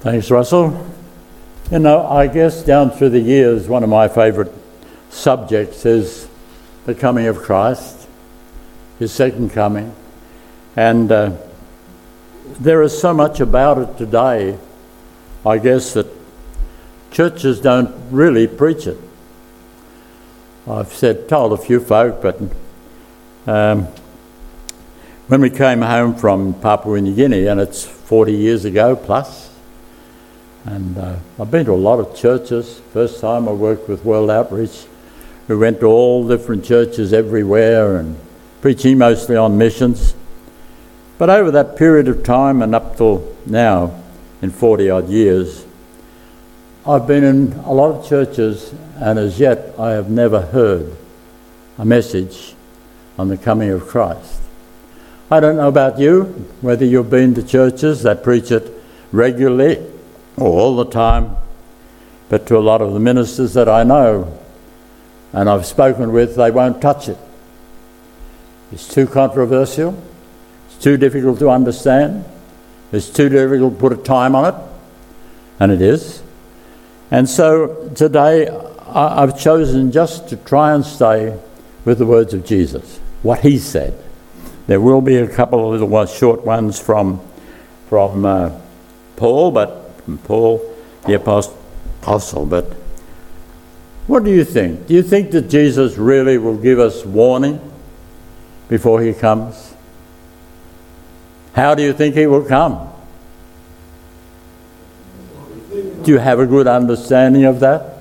Thanks, Russell. You know, I guess down through the years, one of my favourite subjects is the coming of Christ, his second coming. And there is so much about it today, I guess, that churches don't really preach it. I've told a few folk, but when we came home from Papua New Guinea, and it's 40 years ago plus, and I've been to a lot of churches. First time I worked with World Outreach. We went to all different churches everywhere and preaching mostly on missions. But over that period of time and up till now, in 40 odd years, I've been in a lot of churches, and as yet I have never heard a message on the coming of Christ. I don't know about you, whether you've been to churches that preach it regularly or all the time, but to a lot of the ministers that I know and I've spoken with, they won't touch it. It's too controversial, it's too difficult to understand, it's too difficult to put a time on it, and it is. And so today I've chosen just to try and stay with the words of Jesus, what he said. There will be a couple of little short ones from Paul, the apostle. But what do you think? Do you think that Jesus really will give us warning before he comes? How do you think he will come? Do you have a good understanding of that?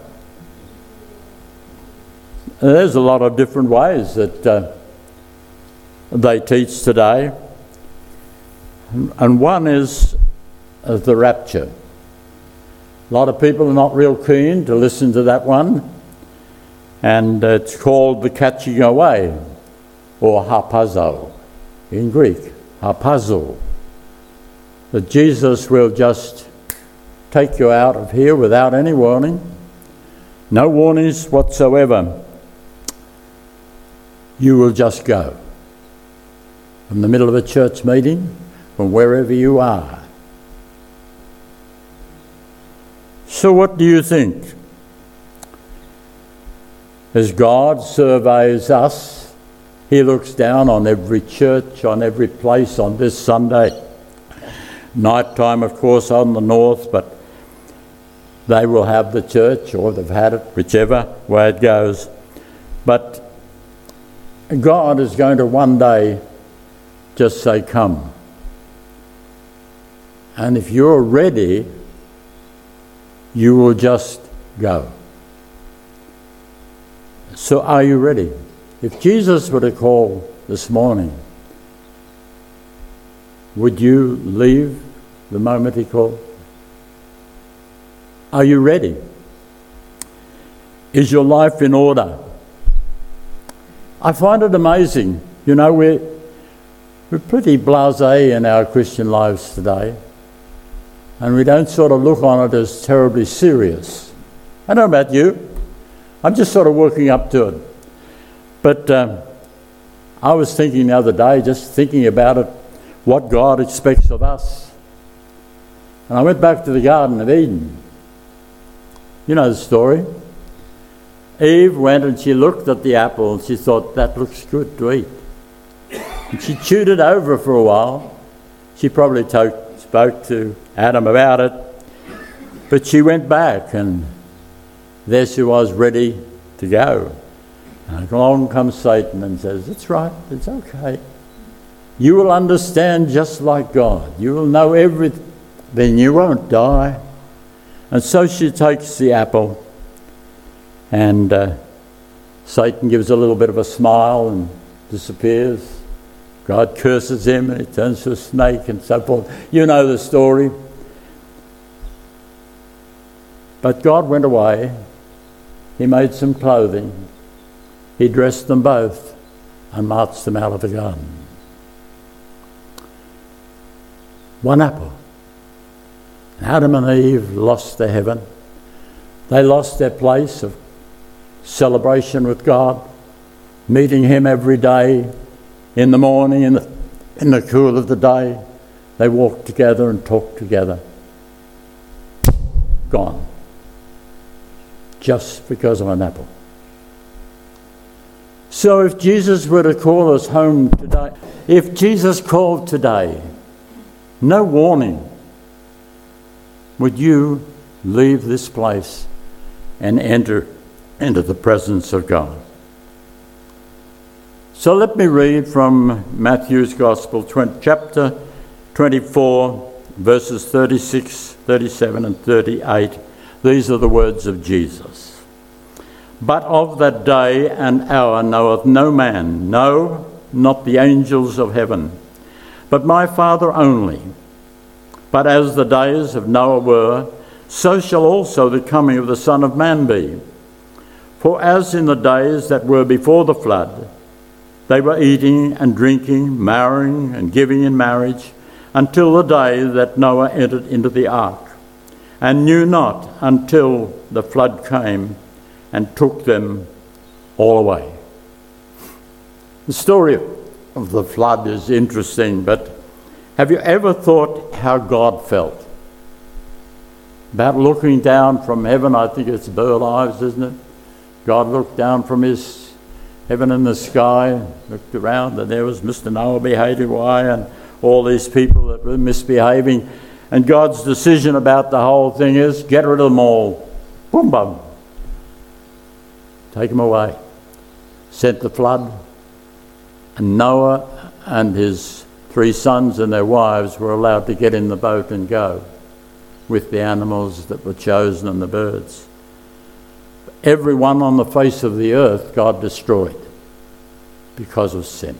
There's a lot of different ways that they teach today. And one is the rapture. A lot of people are not real keen to listen to that one. And it's called the catching away, or harpazo in Greek, harpazo. That Jesus will just take you out of here without any warning. No warnings whatsoever. You will just go. From the middle of a church meeting, from wherever you are. So what do you think? As God surveys us, he looks down on every church, on every place on this Sunday. Night time, of course, on the north, but they will have the church, or they've had it, whichever way it goes. But God is going to one day just say, come. And if you're ready, you will just go. So are you ready? If Jesus were to call this morning, would you leave the moment he called? Are you ready? Is your life in order? I find it amazing. You know, we're pretty blasé in our Christian lives today, and we don't sort of look on it as terribly serious. I don't know about you. I'm just sort of working up to it. But I was thinking the other day, just thinking about it, what God expects of us. And I went back to the Garden of Eden. You know the story. Eve went and she looked at the apple and she thought, that looks good to eat. And she chewed it over for a while. She probably spoke to Adam about it. But she went back and there she was, ready to go. And along comes Satan and says, it's right, it's okay. You will understand just like God. You will know everything. Then you won't die. And so she takes the apple, and Satan gives a little bit of a smile and disappears. God curses him and he turns to a snake and so forth. You know the story. But God went away. He made some clothing. He dressed them both and marched them out of the garden. One apple. Adam and Eve lost their heaven. They lost their place of celebration with God, meeting him every day, in the morning, in the cool of the day. They walked together and talked together. gone. Just because of an apple. So if Jesus were to call us home today, if Jesus called today, no warning, would you leave this place and enter into the presence of God? So let me read from Matthew's Gospel, chapter 24, verses 36, 37 and 38. These are the words of Jesus. But of that day and hour knoweth no man, no, not the angels of heaven, but my Father only. But as the days of Noah were, so shall also the coming of the Son of Man be. For as in the days that were before the flood, they were eating and drinking, marrying and giving in marriage, until the day that Noah entered into the ark, and knew not until the flood came and took them all away. The story of the flood is interesting, but have you ever thought how God felt? About looking down from heaven, I think it's bird eyes, isn't it? God looked down from his heaven in the sky, looked around, and there was Mr. Noah behaving why, and all these people that were misbehaving. And God's decision about the whole thing is, get rid of them all. Boom, boom. Take them away. Sent the flood. And Noah and his 3 sons and their wives were allowed to get in the boat and go with the animals that were chosen and the birds. Everyone on the face of the earth God destroyed because of sin.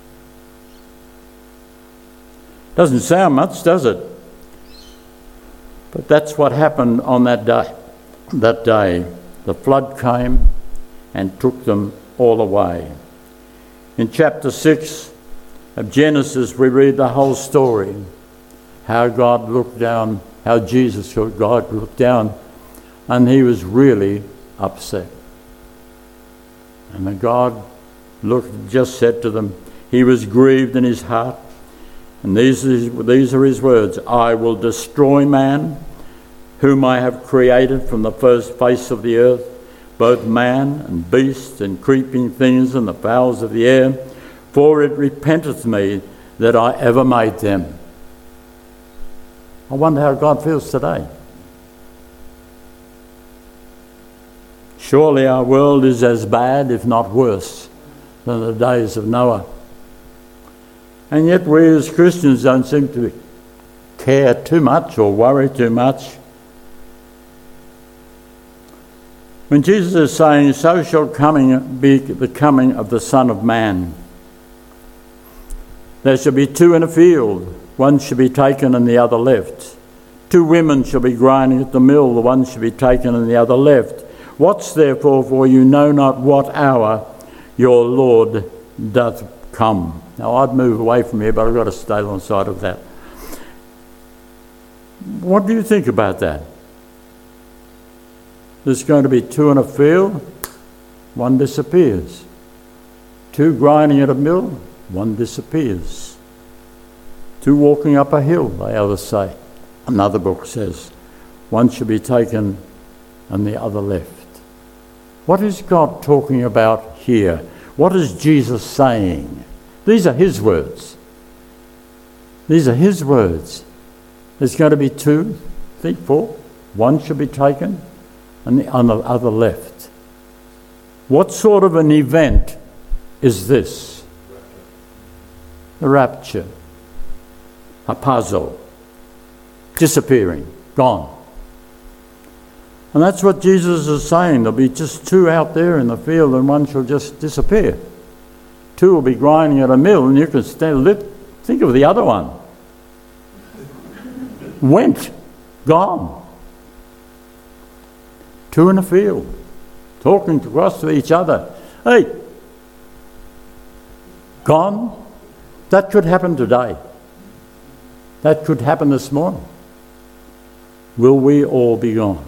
Doesn't sound much, does it? But that's what happened on that day. That day, the flood came and took them all away. In chapter 6 of Genesis, we read the whole story. How God looked down, how Jesus, God looked down, and he was really upset. And then God just said to them, he was grieved in his heart. And these are his words, I will destroy man, whom I have created from the first face of the earth, both man and beast and creeping things and the fowls of the air, for it repenteth me that I ever made them. I wonder how God feels today. Surely our world is as bad, if not worse, than the days of Noah. And yet we as Christians don't seem to care too much or worry too much. When Jesus is saying, so shall be the coming of the Son of Man. There shall be 2 in a field, one shall be taken and the other left. 2 women shall be grinding at the mill, the one shall be taken and the other left. Watch therefore, for you know not what hour your Lord doth come. Now I'd move away from here, but I've got to stay on the side of that. What do you think about that? There's going to be 2 in a field, one disappears. 2 grinding at a mill, one disappears. 2 walking up a hill, the others say. Another book says, one shall be taken and the other left. What is God talking about here? What is Jesus saying? These are his words. These are his words. There's going to be 2, 3, 4. One shall be taken and the other left. What sort of an event is this? The rapture. Hapazo. Disappearing. Gone. And that's what Jesus is saying. There'll be just 2 out there in the field and one shall just disappear. 2 will be grinding at a mill and you can think of the other one. Went. Gone. 2 in a field. Talking across to each other. Hey. Gone. That could happen today. That could happen this morning. Will we all be gone?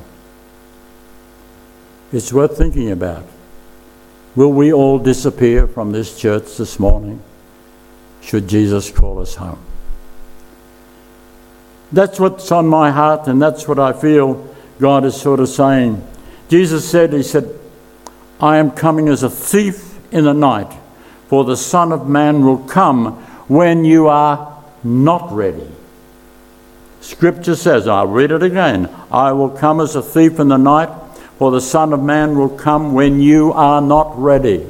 It's worth thinking about. Will we all disappear from this church this morning? Should Jesus call us home? That's what's on my heart and that's what I feel God is sort of saying, Jesus said, he said, I am coming as a thief in the night, for the Son of Man will come when you are not ready. Scripture says, I'll read it again, I will come as a thief in the night, for the Son of Man will come when you are not ready.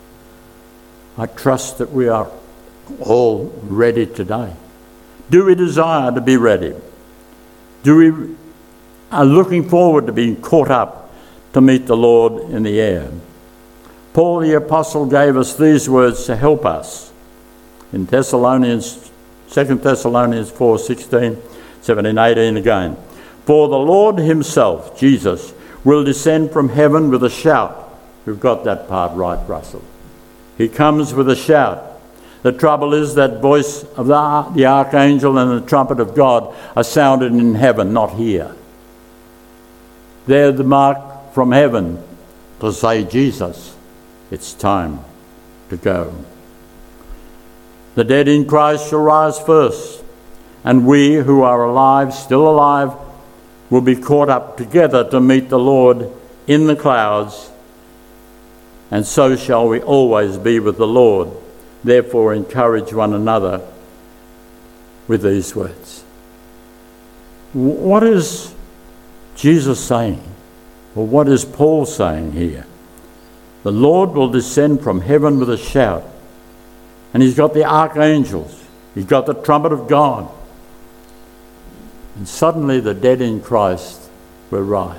I trust that we are all ready today. Do we desire to be ready? Do we are looking forward to being caught up to meet the Lord in the air? Paul the Apostle gave us these words to help us in 2 Thessalonians 4, 16, 17, 18 again. For the Lord himself, Jesus, will descend from heaven with a shout. We've got that part right, Russell. He comes with a shout. The trouble is that voice of the archangel and the trumpet of God are sounded in heaven, not here. They're the mark from heaven to say, Jesus, it's time to go. The dead in Christ shall rise first, and we who are alive, still alive, will be caught up together to meet the Lord in the clouds, and so shall we always be with the Lord. Therefore, encourage one another with these words. What is Jesus saying? Or what is Paul saying here? The Lord will descend from heaven with a shout. And he's got the archangels. He's got the trumpet of God. And suddenly the dead in Christ will rise.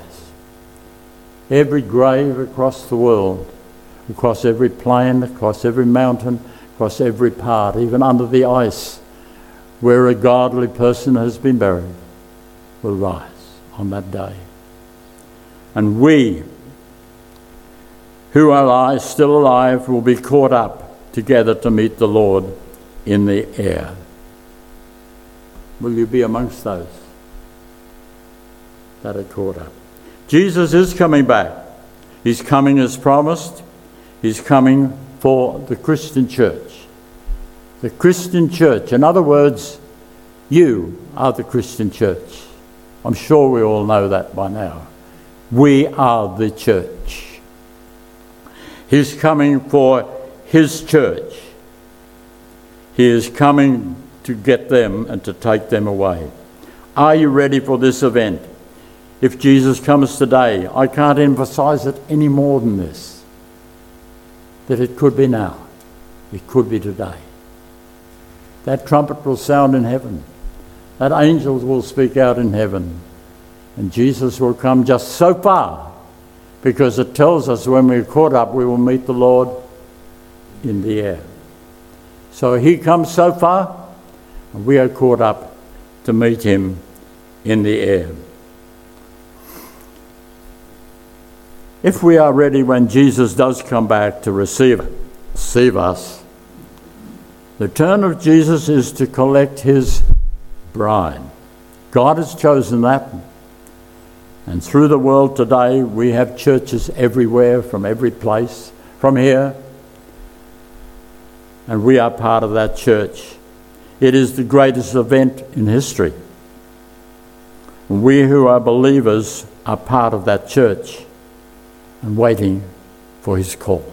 Every grave across the world, across every plain, across every mountain, across every part, even under the ice, where a godly person has been buried, will rise on that day. And we, who are still alive, will be caught up together to meet the Lord in the air. Will you be amongst those that are caught up? Jesus is coming back. He's coming as promised. He's coming for the Christian church. The Christian church. In other words, you are the Christian church. I'm sure we all know that by now. We are the church. He's coming for his church. He is coming to get them and to take them away. Are you ready for this event? If Jesus comes today, I can't emphasize it any more than this, that it could be now. It could be today. That trumpet will sound in heaven. That angels will speak out in heaven. And Jesus will come just so far, because it tells us when we're caught up, we will meet the Lord in the air. So he comes so far, and we are caught up to meet him in the air. If we are ready when Jesus does come back to receive us, the turn of Jesus is to collect his bride. God has chosen that. And through the world today, we have churches everywhere, from every place, from here. And we are part of that church. It is the greatest event in history. We who are believers are part of that church and waiting for his call.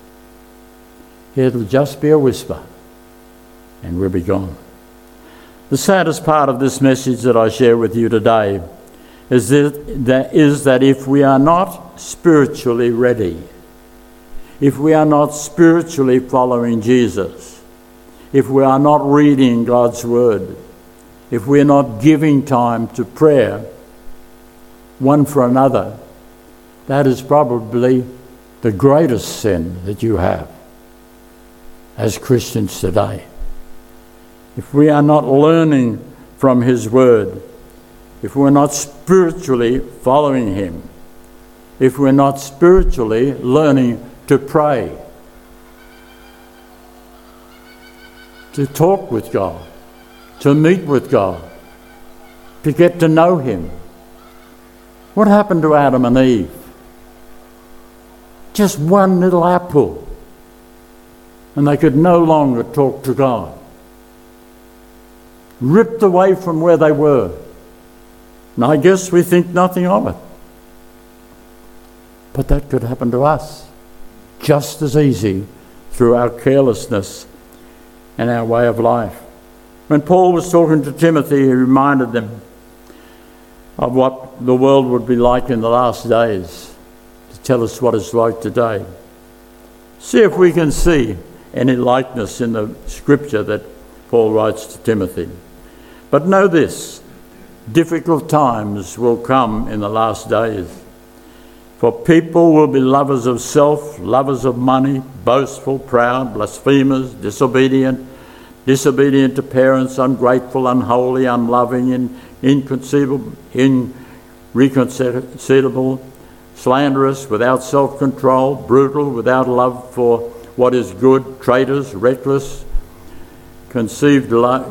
It'll just be a whisper and we'll be gone. The saddest part of this message that I share with you today is that if we are not spiritually ready, if we are not spiritually following Jesus, if we are not reading God's word, if we're not giving time to prayer one for another, that is probably the greatest sin that you have as Christians today. If we are not learning from his word, if we're not spiritually following him, if we're not spiritually learning to pray, to talk with God, to meet with God, to get to know him. What happened to Adam and Eve? Just one little apple, and they could no longer talk to God. Ripped away from where they were. And I guess we think nothing of it. But that could happen to us just as easy through our carelessness and our way of life. When Paul was talking to Timothy, he reminded them of what the world would be like in the last days, to tell us what it's like today. See if we can see any likeness in the scripture that Paul writes to Timothy. But know this, difficult times will come in the last days. For people will be lovers of self, lovers of money, boastful, proud, blasphemers, disobedient to parents, ungrateful, unholy, unloving, irreconcilable, slanderous, without self-control, brutal, without love for what is good, traitors, reckless, conceited,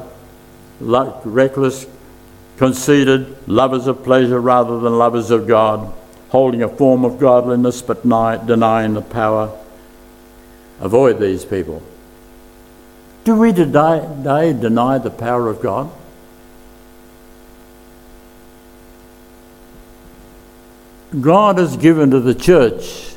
lovers of pleasure rather than lovers of God, holding a form of godliness but denying the power. Avoid these people. Do we today deny the power of God? God has given to the church,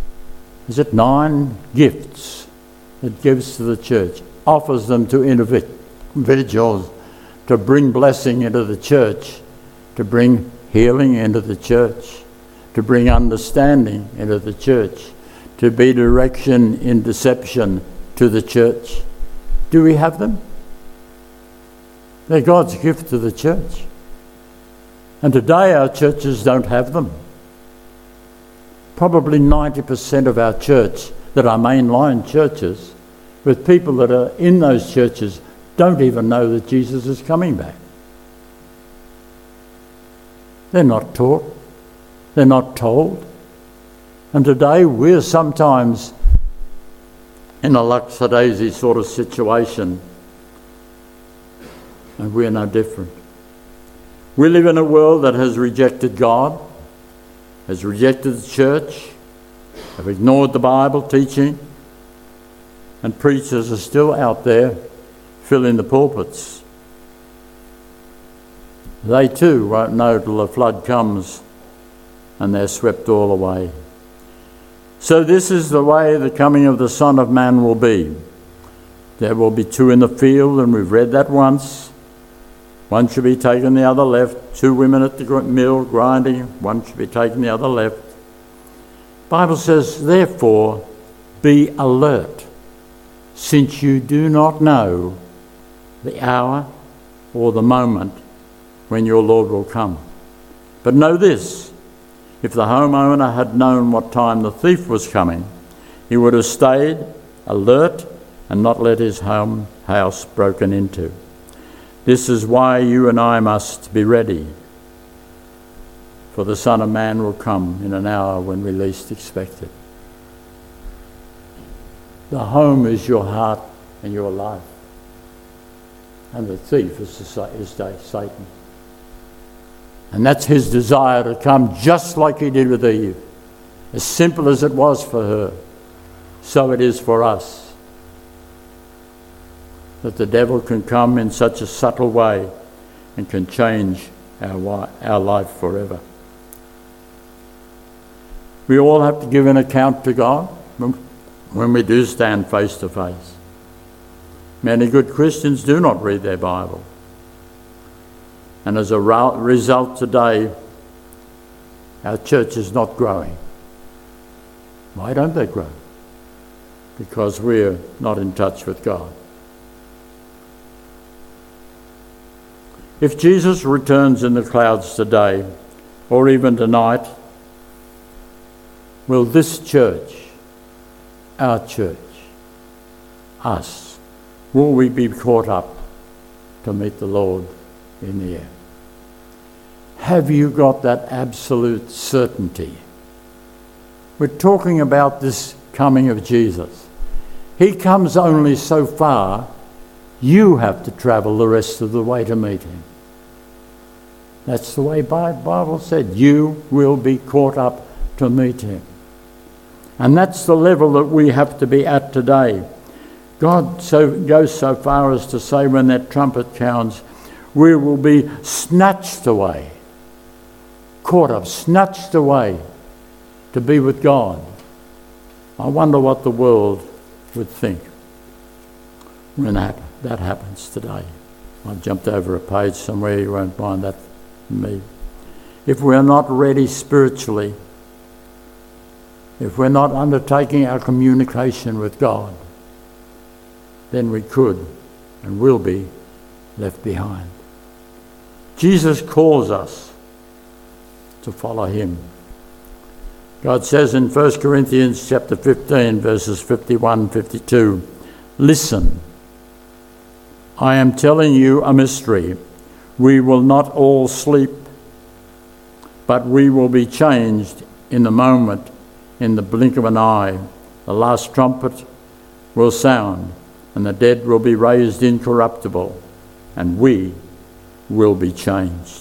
9 gifts that gives to the church, offers them to individuals to bring blessing into the church, to bring healing into the church, to bring understanding into the church, to be direction in deception to the church. Do we have them? They're God's gift to the church. And today our churches don't have them. Probably 90% of our church that are mainline churches, with people that are in those churches, don't even know that Jesus is coming back. They're not taught. They're not told. And today we're sometimes in a lackadaisy sort of situation, and we're no different. We live in a world that has rejected God, has rejected the church, have ignored the Bible teaching, and preachers are still out there filling the pulpits. They too won't know till the flood comes and they're swept all away. So this is the way the coming of the Son of Man will be. There will be 2 in the field, and we've read that once. One should be taken, the other left. 2 women at the mill grinding, one should be taken, the other left. The Bible says, therefore, be alert, since you do not know the hour or the moment when your Lord will come. But know this, if the homeowner had known what time the thief was coming, he would have stayed alert and not let his house broken into. This is why you and I must be ready, for the Son of Man will come in an hour when we least expect it. The home is your heart and your life, and the thief is Satan. And that's his desire to come just like he did with Eve. As simple as it was for her, so it is for us. That the devil can come in such a subtle way and can change our life forever. We all have to give an account to God when we do stand face to face. Many good Christians do not read their Bible. And as a result today, our church is not growing. Why don't they grow? Because we're not in touch with God. If Jesus returns in the clouds today, or even tonight, will this church, our church, us, will we be caught up to meet the Lord in the air? Have you got that absolute certainty? We're talking about this coming of Jesus. He comes only so far. You have to travel the rest of the way to meet him. That's the way the Bible said. You will be caught up to meet him. And that's the level that we have to be at today. God goes so far as to say when that trumpet sounds, we will be snatched away, caught up, snatched away to be with God. I wonder what the world would think when that happens today. I jumped over a page somewhere, you won't mind that from me. If we're not ready spiritually, if we're not undertaking our communication with God, then we could and will be left behind. Jesus calls us to follow him. God says in 1 Corinthians chapter 15, verses 51, 52, "Listen, I am telling you a mystery. We will not all sleep, but we will be changed in a moment, in the blink of an eye. The last trumpet will sound, and the dead will be raised incorruptible, and we will be changed."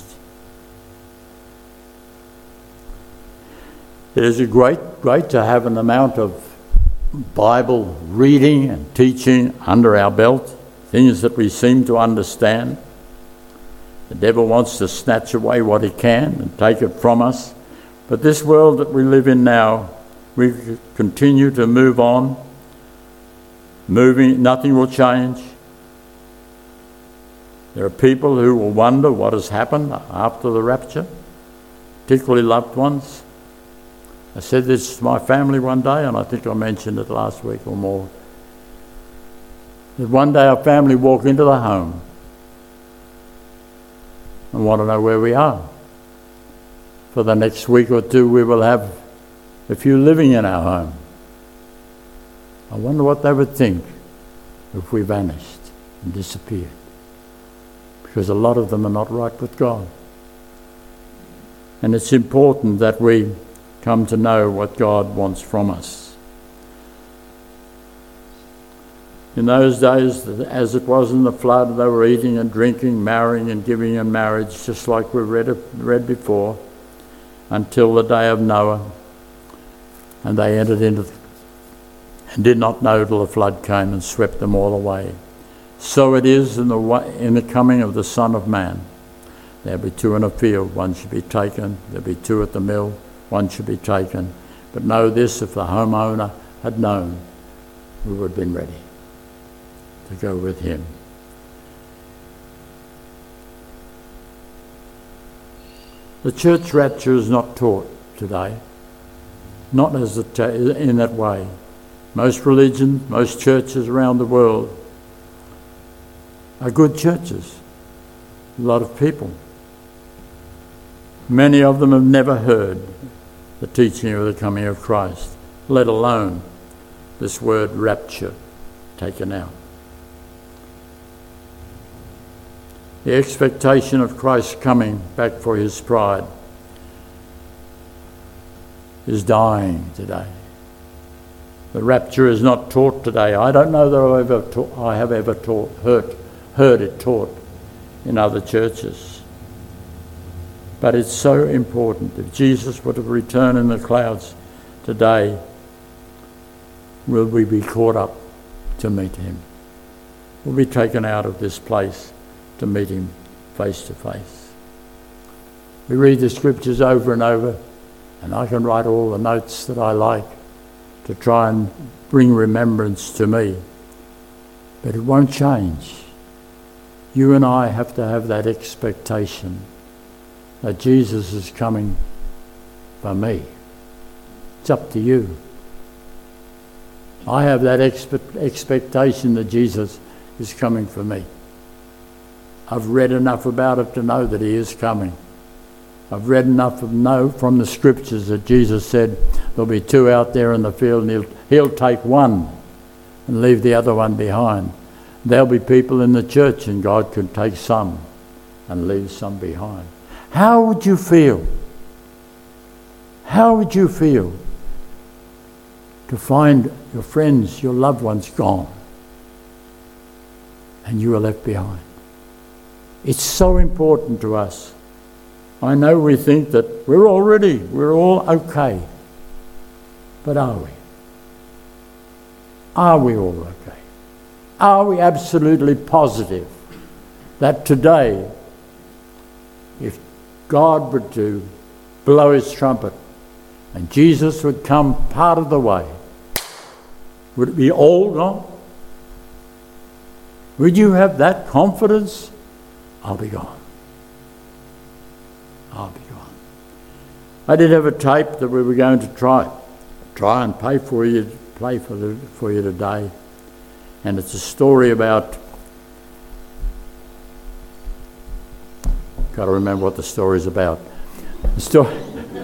It is great to have an amount of Bible reading and teaching under our belt, things that we seem to understand. The devil wants to snatch away what he can and take it from us. But this world that we live in now, we continue to move on. Nothing will change. There are people who will wonder what has happened after the rapture, particularly loved ones. I said this to my family one day, and I think I mentioned it last week or more, that one day our family walk into the home and want to know where we are. For the next week or two we will have a few living in our home. I wonder what they would think if we vanished and disappeared, because a lot of them are not right with God. And it's important that we come to know what God wants from us. In those days, as it was in the flood, they were eating and drinking, marrying and giving in marriage, just like we read before, until the day of Noah. And they entered into and did not know till the flood came and swept them all away. So it is in the coming of the Son of Man. There'll be two in a field, one should be taken. There'll be two at the mill, one should be taken. But know this, if the homeowner had known, we would have been ready to go with him. The church rapture is not taught today, not in that way. Most religions, most churches around the world are good churches. A lot of people. Many of them have never heard the teaching of the coming of Christ, let alone this word rapture taken out. The expectation of Christ coming back for his bride is dying today. The rapture is not taught today. I don't know that I have ever heard it taught in other churches. But it's so important. If Jesus were to return in the clouds today, will we be caught up to meet him? Will we be taken out of this place to meet him face to face? We read the scriptures over and over, and I can write all the notes that I like to try and bring remembrance to me. But it won't change. You and I have to have that expectation that Jesus is coming for me. It's up to you. I have that expectation that Jesus is coming for me. I've read enough about it to know that he is coming. I've read enough to know from the scriptures that Jesus said there'll be two out there in the field and he'll take one and leave the other one behind. There'll be people in the church and God can take some and leave some behind. How would you feel? How would you feel to find your friends, your loved ones gone and you are left behind? It's so important to us. I know we think that we're all okay. But are we? Are we all okay? Are we absolutely positive that today, if God were to blow his trumpet and Jesus would come part of the way, would it be all gone? Would you have that confidence? I'll be gone. I'll be gone. I did have a tape that we were going to try and play for you today, and it's a story about. Got to remember what the story's about. The story.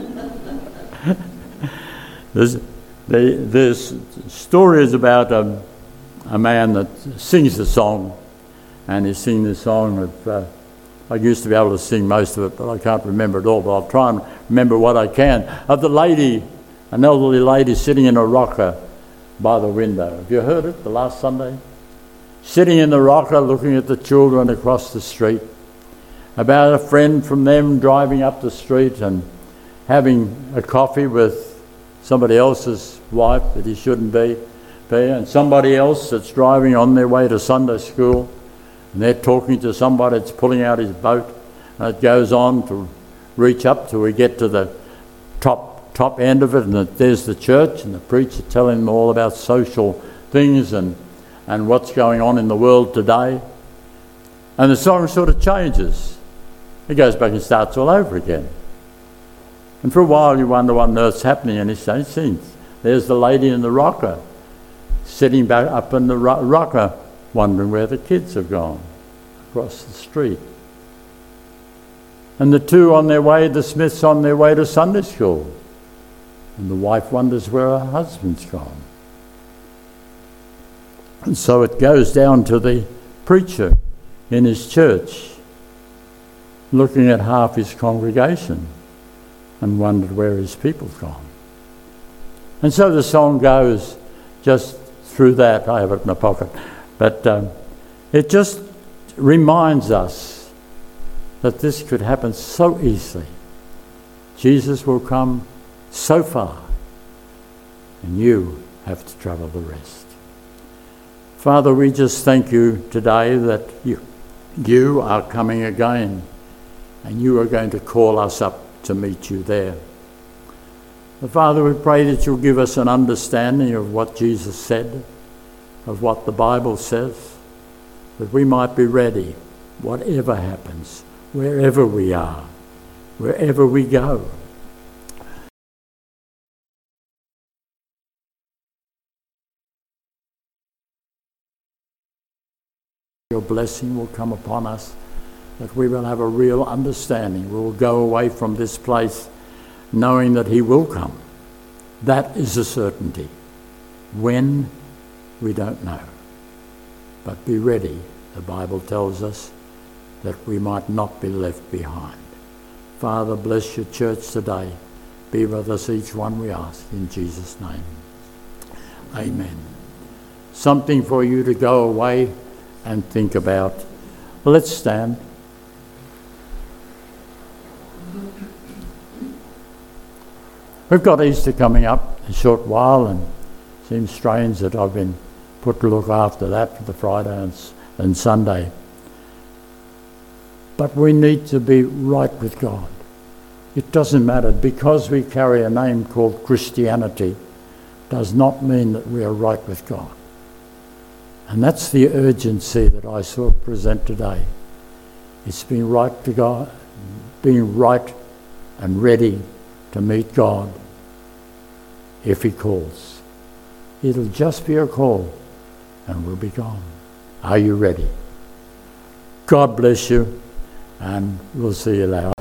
This story is about a man that sings a song, and he's singing the song of. I used to be able to sing most of it, but I can't remember it all. But I'll try and remember what I can. Of the lady, an elderly lady sitting in a rocker by the window. Have you heard it the last Sunday? Sitting in the rocker, looking at the children across the street. About a friend from them driving up the street and having a coffee with somebody else's wife that he shouldn't be, and somebody else that's driving on their way to Sunday school, and they're talking to somebody that's pulling out his boat, and it goes on to reach up till we get to the top end of it, and there's the church and the preacher telling them all about social things and what's going on in the world today. And the song sort of changes. It goes back and starts all over again. And for a while you wonder what on earth's happening, and he sings. There's the lady in the rocker, sitting back up in the rocker, wondering where the kids have gone across the street. And the two on their way, the Smiths on their way to Sunday school. And the wife wonders where her husband's gone. And so it goes down to the preacher in his church, looking at half his congregation and wondered where his people's gone. And so the song goes just through that. I have it in my pocket. But it just reminds us that this could happen so easily. Jesus will come so far, and you have to travel the rest. Father, we just thank you today that you are coming again, and you are going to call us up to meet you there. But Father, we pray that you'll give us an understanding of what Jesus said, of what the Bible says, that we might be ready, whatever happens, wherever we are, wherever we go. Your blessing will come upon us, that we will have a real understanding. We will go away from this place knowing that he will come. That is a certainty. When, we don't know. But be ready, the Bible tells us, that we might not be left behind. Father, bless your church today. Be with us each one, we ask, in Jesus' name. Amen. Something for you to go away and think about. Let's stand. We've got Easter coming up in a short while, and it seems strange that I've been put to look after that for the Friday and Sunday. But we need to be right with God. It doesn't matter. Because we carry a name called Christianity does not mean that we are right with God. And that's the urgency that I saw present today. It's being right to God, being right and ready to meet God if he calls. It'll just be a call and we'll be gone. Are you ready? God bless you, and we'll see you later.